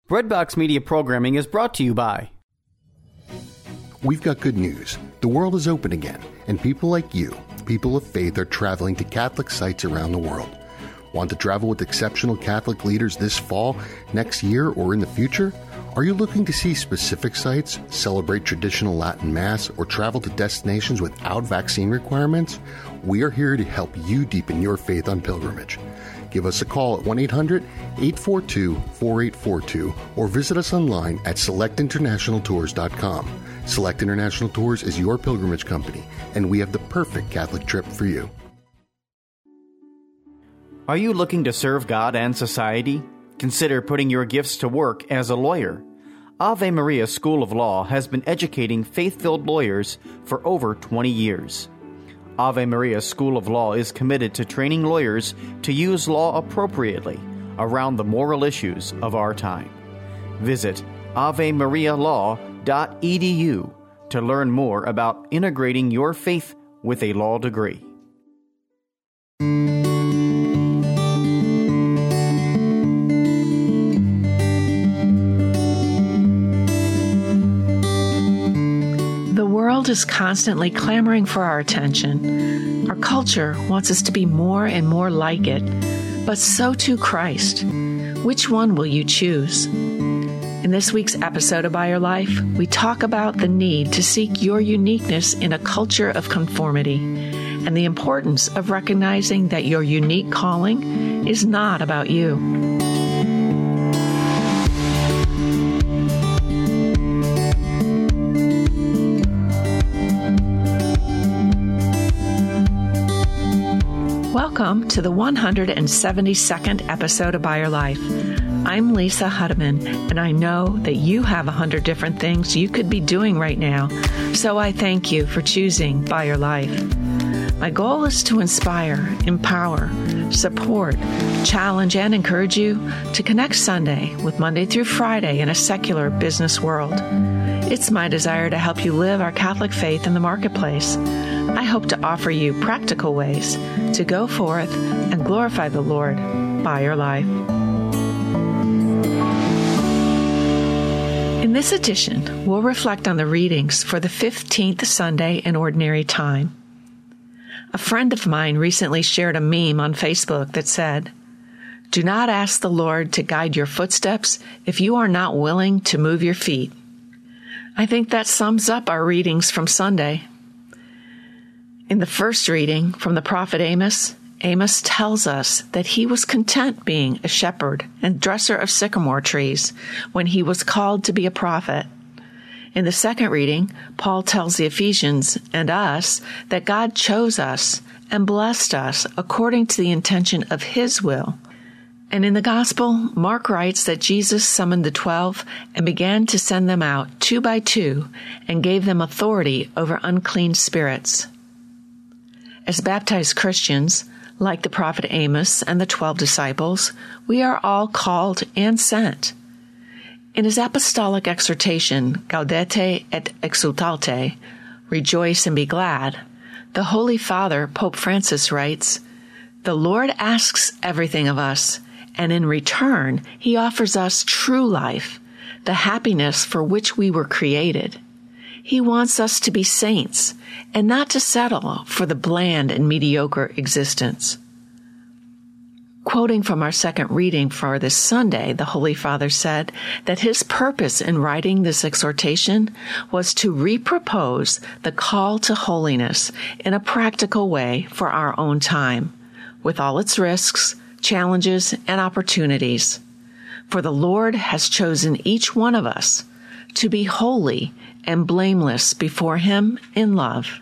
Breadbox Media programming is brought to you by... We've got good news. The world is open again, and people like you, people of faith, are traveling to Catholic sites around the world. Want to travel with exceptional Catholic leaders this fall, next year, or in the future? Are you looking to see specific sites, celebrate traditional Latin Mass, or travel to destinations without vaccine requirements? We are here to help you deepen your faith on pilgrimage. Give us a call at 1-800-842-4842 or visit us online at selectinternationaltours.com. Select International Tours is your pilgrimage company, and we have the perfect Catholic trip for you. Are you looking to serve God and society? Consider putting your gifts to work as a lawyer. Ave Maria School of Law has been educating faith-filled lawyers for over 20 years. Ave Maria School of Law is committed to training lawyers to use law appropriately around the moral issues of our time. Visit avemarialaw.edu to learn more about integrating your faith with a law degree. The world is constantly clamoring for our attention. Our culture wants us to be more and more like it, but so too Christ. Which one will you choose? In this week's episode of By Your Life, we talk about the need to seek your uniqueness in a culture of conformity and the importance of recognizing that your unique calling is not about you. Welcome to the 172nd episode of By Your Life. I'm Lisa Hudeman, and I know that you have 100 different things you could be doing right now, so I thank you for choosing By Your Life. My goal is to inspire, empower, support, challenge, and encourage you to connect Sunday with Monday through Friday in a secular business world. It's my desire to help you live our Catholic faith in the marketplace. I hope to offer you practical ways to go forth and glorify the Lord by your life. In this edition, we'll reflect on the readings for the 15th Sunday in Ordinary Time. A friend of mine recently shared a meme on Facebook that said, "Do not ask the Lord to guide your footsteps if you are not willing to move your feet." I think that sums up our readings from Sunday. In the first reading from the prophet Amos, Amos tells us that he was content being a shepherd and dresser of sycamore trees when he was called to be a prophet. In the second reading, Paul tells the Ephesians and us that God chose us and blessed us according to the intention of his will. And in the Gospel, Mark writes that Jesus summoned the 12 and began to send them out 2 by 2 and gave them authority over unclean spirits. As baptized Christians, like the prophet Amos and the 12 disciples, we are all called and sent. In his apostolic exhortation, Gaudete et Exultate, Rejoice and be glad, the Holy Father, Pope Francis, writes, "The Lord asks everything of us, and in return he offers us true life, the happiness for which we were created. He wants us to be saints and not to settle for the bland and mediocre existence." Quoting from our second reading for this Sunday, the Holy Father said that his purpose in writing this exhortation was to repropose the call to holiness in a practical way for our own time, with all its risks, challenges, and opportunities. For the Lord has chosen each one of us to be holy and blameless before him in love.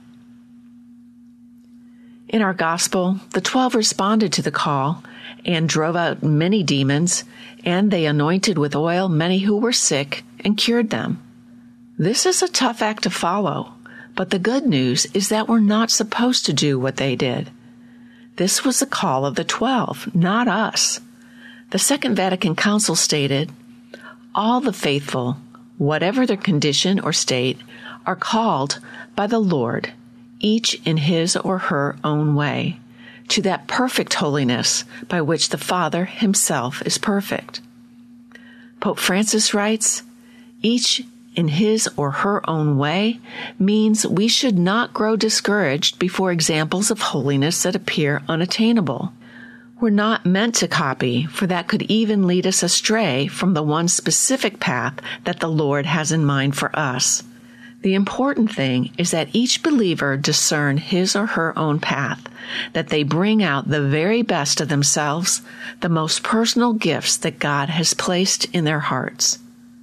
In our gospel, the 12 responded to the call and drove out many demons, and they anointed with oil many who were sick and cured them. This is a tough act to follow, but the good news is that we're not supposed to do what they did. This was the call of the 12, not us. The Second Vatican Council stated, "All the faithful, whatever their condition or state, are called by the Lord, each in his or her own way, to that perfect holiness by which the Father himself is perfect." Pope Francis writes, each in his or her own way means we should not grow discouraged before examples of holiness that appear unattainable. We're not meant to copy, for that could even lead us astray from the one specific path that the Lord has in mind for us. The important thing is that each believer discern his or her own path, that they bring out the very best of themselves, the most personal gifts that God has placed in their hearts.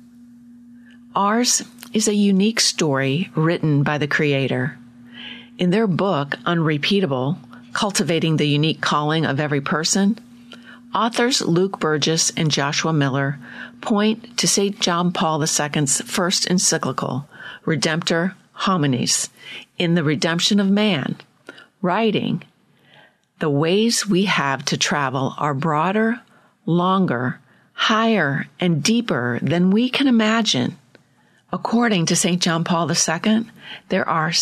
Ours is a unique story written by the Creator. In their book, Unrepeatable, Cultivating the Unique Calling of Every Person, authors Luke Burgess and Joshua Miller point to St. John Paul II's first encyclical, Redemptor Hominis, in the redemption of man, writing, "The ways we have to travel are broader, longer, higher, and deeper than we can imagine. According to St. John Paul II, there are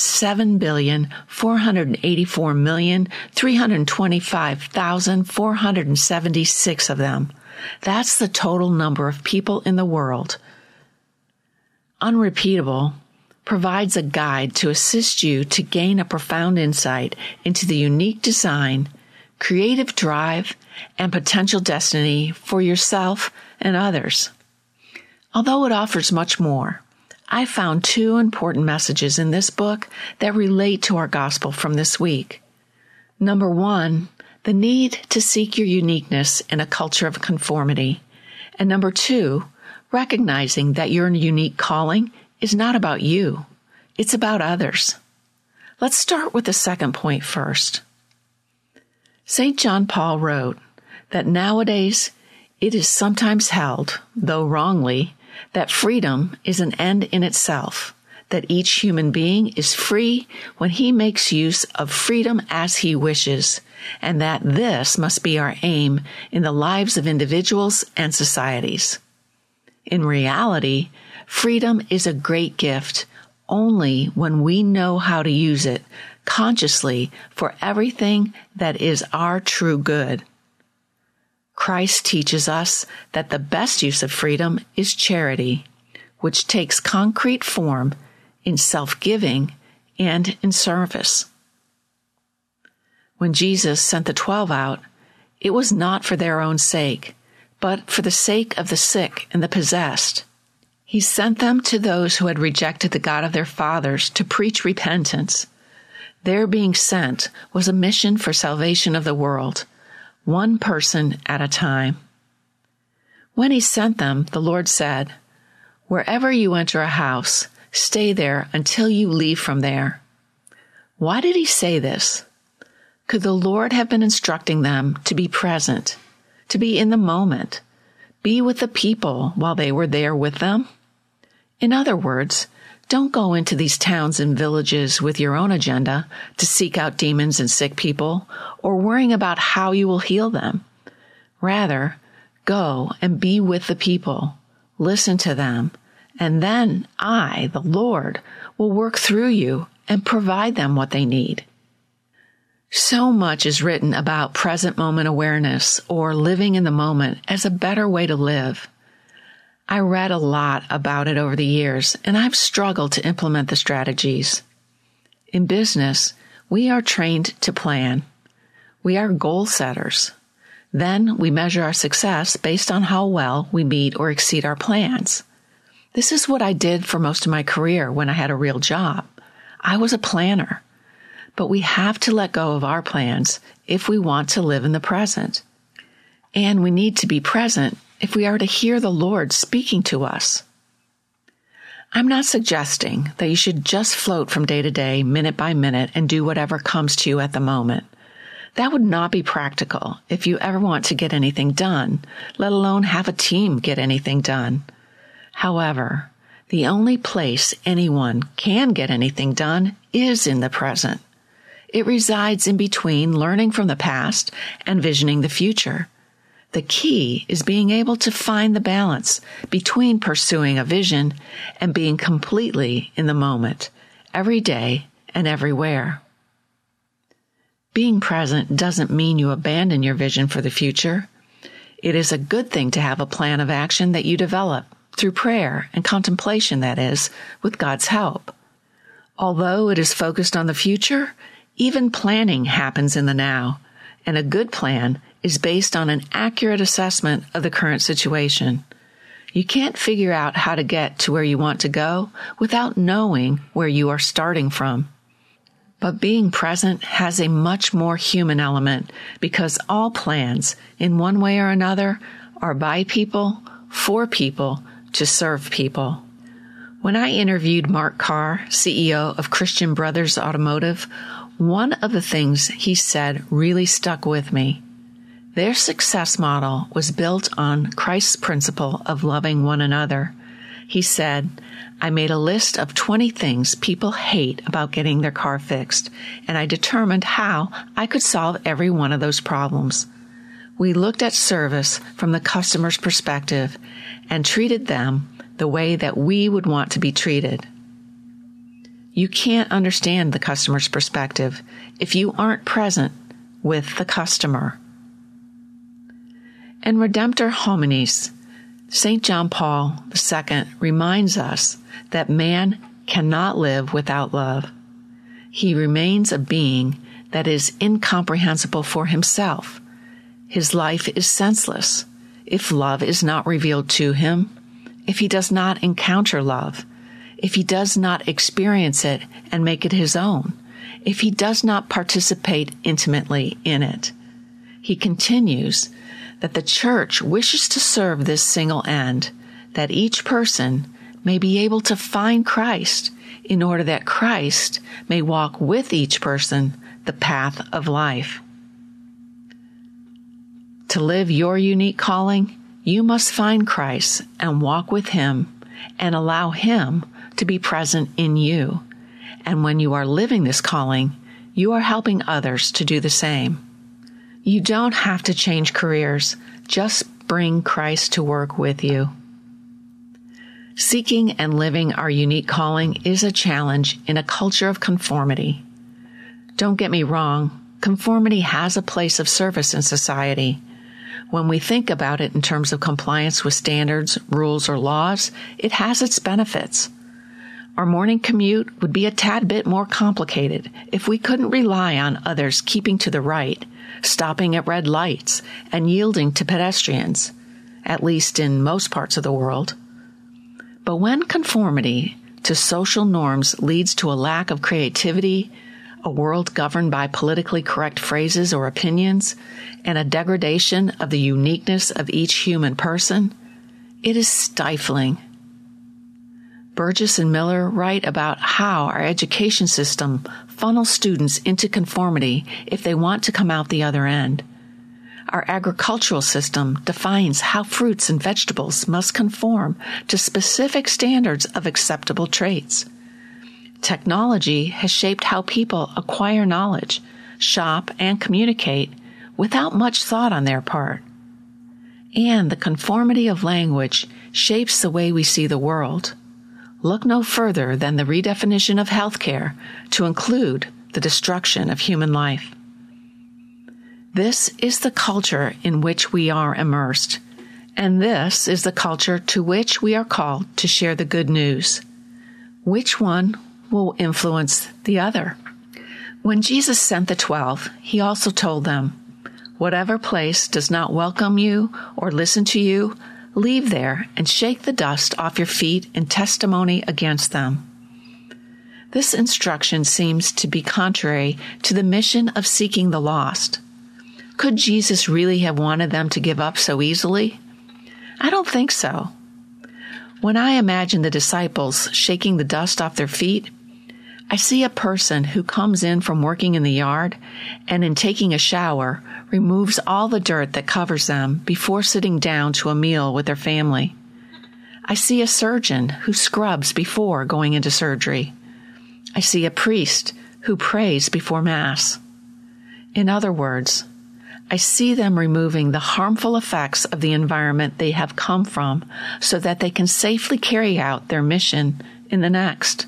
7,484,325,476 of them. That's the total number of people in the world." Unrepeatable provides a guide to assist you to gain a profound insight into the unique design, creative drive, and potential destiny for yourself and others. Although it offers much more, I found two important messages in this book that relate to our gospel from this week. Number one, the need to seek your uniqueness in a culture of conformity. And number two, recognizing that your unique calling is not about you. It's about others. Let's start with the second point first. St. John Paul wrote that nowadays it is sometimes held, though wrongly, that freedom is an end in itself, that each human being is free when he makes use of freedom as he wishes, and that this must be our aim in the lives of individuals and societies. In reality, freedom is a great gift only when we know how to use it consciously for everything that is our true good. Christ teaches us that the best use of freedom is charity, which takes concrete form in self-giving and in service. When Jesus sent the 12 out, it was not for their own sake, but for the sake of the sick and the possessed. He sent them to those who had rejected the God of their fathers to preach repentance. Their being sent was a mission for salvation of the world, one person at a time. When he sent them, the Lord said, "Wherever you enter a house, stay there until you leave from there." Why did he say this? Could the Lord have been instructing them to be present, to be in the moment, be with the people while they were there with them? In other words, don't go into these towns and villages with your own agenda to seek out demons and sick people or worrying about how you will heal them. Rather, go and be with the people, listen to them, and then I, the Lord, will work through you and provide them what they need. So much is written about present moment awareness or living in the moment as a better way to live. I read a lot about it over the years, and I've struggled to implement the strategies. In business, we are trained to plan. We are goal setters. Then we measure our success based on how well we meet or exceed our plans. This is what I did for most of my career when I had a real job. I was a planner. But we have to let go of our plans if we want to live in the present. And we need to be present if we are to hear the Lord speaking to us. I'm not suggesting that you should just float from day to day, minute by minute, and do whatever comes to you at the moment. That would not be practical if you ever want to get anything done, let alone have a team get anything done. However, the only place anyone can get anything done is in the present. It resides in between learning from the past and visioning the future. The key is being able to find the balance between pursuing a vision and being completely in the moment, every day and everywhere. Being present doesn't mean you abandon your vision for the future. It is a good thing to have a plan of action that you develop through prayer and contemplation, that is, with God's help. Although it is focused on the future, even planning happens in the now, and a good plan is based on an accurate assessment of the current situation. You can't figure out how to get to where you want to go without knowing where you are starting from. But being present has a much more human element because all plans, in one way or another, are by people, for people, to serve people. When I interviewed Mark Carr, CEO of Christian Brothers Automotive, one of the things he said really stuck with me. Their success model was built on Christ's principle of loving one another. He said, I made a list of 20 things people hate about getting their car fixed, and I determined how I could solve every one of those problems. We looked at service from the customer's perspective and treated them the way that we would want to be treated. You can't understand the customer's perspective if you aren't present with the customer. In Redemptor Hominis, St. John Paul II reminds us that man cannot live without love. He remains a being that is incomprehensible for himself. His life is senseless if love is not revealed to him, if he does not encounter love, if he does not experience it and make it his own, if he does not participate intimately in it. He continues that the Church wishes to serve this single end, that each person may be able to find Christ in order that Christ may walk with each person the path of life. To live your unique calling, you must find Christ and walk with Him and allow Him to be present in you. And when you are living this calling, you are helping others to do the same. You don't have to change careers. Just bring Christ to work with you. Seeking and living our unique calling is a challenge in a culture of conformity. Don't get me wrong, conformity has a place of service in society. When we think about it in terms of compliance with standards, rules, or laws, it has its benefits. Our morning commute would be a tad bit more complicated if we couldn't rely on others keeping to the right, stopping at red lights, and yielding to pedestrians, at least in most parts of the world. But when conformity to social norms leads to a lack of creativity, a world governed by politically correct phrases or opinions, and a degradation of the uniqueness of each human person, it is stifling. Burgess and Miller write about how our education system funnels students into conformity if they want to come out the other end. Our agricultural system defines how fruits and vegetables must conform to specific standards of acceptable traits. Technology has shaped how people acquire knowledge, shop, and communicate without much thought on their part. And the conformity of language shapes the way we see the world. Look no further than the redefinition of healthcare to include the destruction of human life. This is the culture in which we are immersed, and this is the culture to which we are called to share the good news. Which one will influence the other? When Jesus sent the 12, He also told them, "Whatever place does not welcome you or listen to you, leave there and shake the dust off your feet in testimony against them." This instruction seems to be contrary to the mission of seeking the lost. Could Jesus really have wanted them to give up so easily? I don't think so. When I imagine the disciples shaking the dust off their feet, I see a person who comes in from working in the yard and in taking a shower removes all the dirt that covers them before sitting down to a meal with their family. I see a surgeon who scrubs before going into surgery. I see a priest who prays before Mass. In other words, I see them removing the harmful effects of the environment they have come from so that they can safely carry out their mission in the next.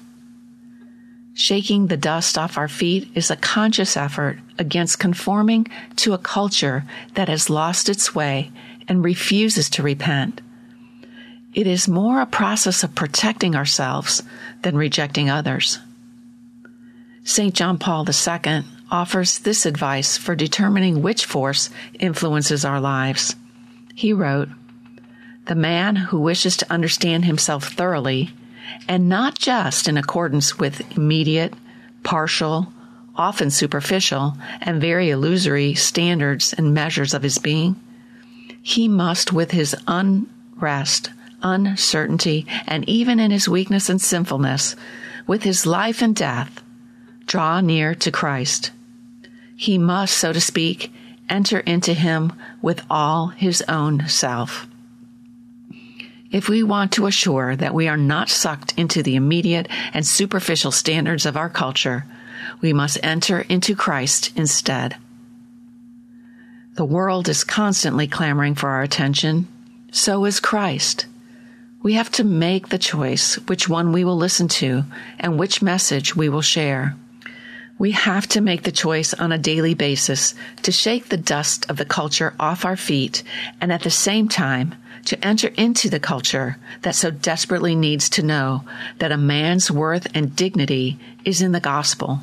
Shaking the dust off our feet is a conscious effort against conforming to a culture that has lost its way and refuses to repent. It is more a process of protecting ourselves than rejecting others. St. John Paul II offers this advice for determining which force influences our lives. He wrote, "The man who wishes to understand himself thoroughly, and not just in accordance with immediate, partial, often superficial, and very illusory standards and measures of his being, he must, with his unrest, uncertainty, and even in his weakness and sinfulness, with his life and death, draw near to Christ. He must, so to speak, enter into him with all his own self." If we want to assure that we are not sucked into the immediate and superficial standards of our culture, we must enter into Christ instead. The world is constantly clamoring for our attention. So is Christ. We have to make the choice which one we will listen to and which message we will share. We have to make the choice on a daily basis to shake the dust of the culture off our feet and at the same time to enter into the culture that so desperately needs to know that a man's worth and dignity is in the gospel.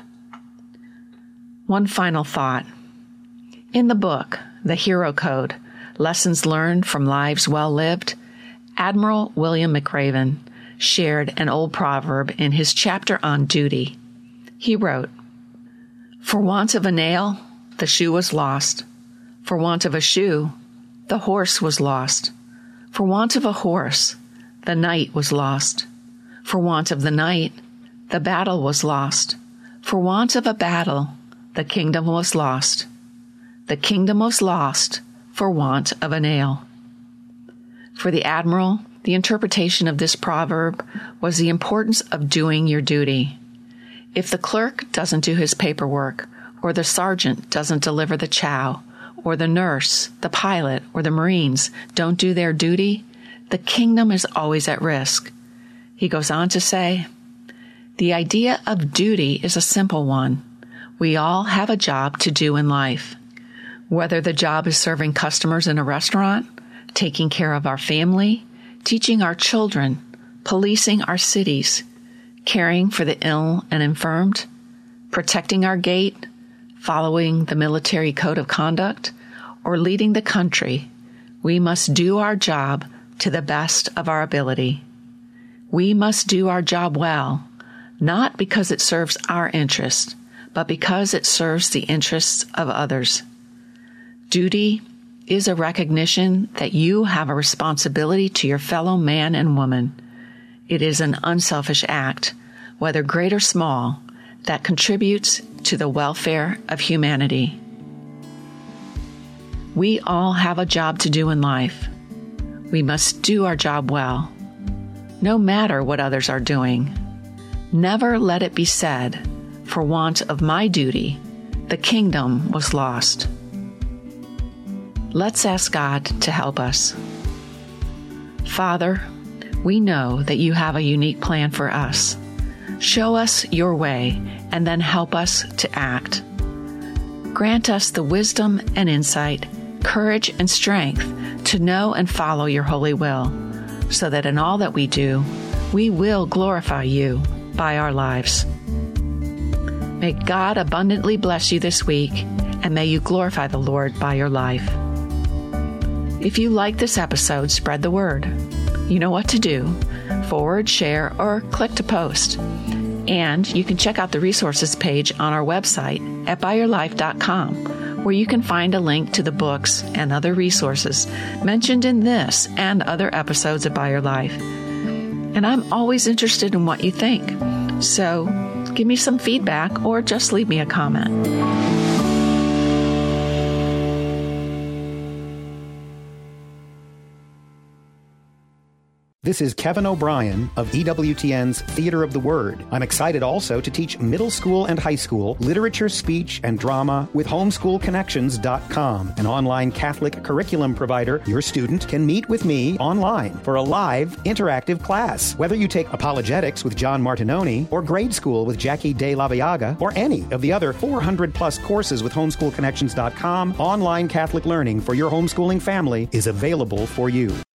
One final thought. In the book, The Hero Code, Lessons Learned from Lives Well Lived, Admiral William McRaven shared an old proverb in his chapter on duty. He wrote, "For want of a nail, the shoe was lost. For want of a shoe, the horse was lost. For want of a horse, the knight was lost. For want of the knight, the battle was lost. For want of a battle, the kingdom was lost. The kingdom was lost for want of a nail." For the admiral, the interpretation of this proverb was the importance of doing your duty. If the clerk doesn't do his paperwork, or the sergeant doesn't deliver the chow, or the nurse, the pilot, or the Marines don't do their duty, the kingdom is always at risk. He goes on to say, "The idea of duty is a simple one. We all have a job to do in life. Whether the job is serving customers in a restaurant, taking care of our family, teaching our children, policing our cities, caring for the ill and infirmed, protecting our gate, following the military code of conduct, or leading the country, we must do our job to the best of our ability. We must do our job well, not because it serves our interest, but because it serves the interests of others. Duty is a recognition that you have a responsibility to your fellow man and woman. It is an unselfish act, whether great or small, that contributes to the welfare of humanity. We all have a job to do in life. We must do our job well, no matter what others are doing. Never let it be said, "For want of my duty, the kingdom was lost." Let's ask God to help us. Father, we know that you have a unique plan for us. Show us your way and then help us to act. Grant us the wisdom and insight, courage and strength to know and follow your holy will, so that in all that we do, we will glorify you by our lives. May God abundantly bless you this week, and may you glorify the Lord by your life. If you like this episode, spread the word. You know what to do. Forward, share, or click to post. And you can check out the resources page on our website at byyourlife.com, where you can find a link to the books and other resources mentioned in this and other episodes of By Your Life. And I'm always interested in what you think. So give me some feedback or just leave me a comment. This is Kevin O'Brien of EWTN's Theater of the Word. I'm excited also to teach middle school and high school literature, speech, and drama with homeschoolconnections.com, an online Catholic curriculum provider. Your student can meet with me online for a live, interactive class. Whether you take apologetics with John Martinoni, or grade school with Jackie De La Viaga, or any of the other 400-plus courses with homeschoolconnections.com, online Catholic learning for your homeschooling family is available for you.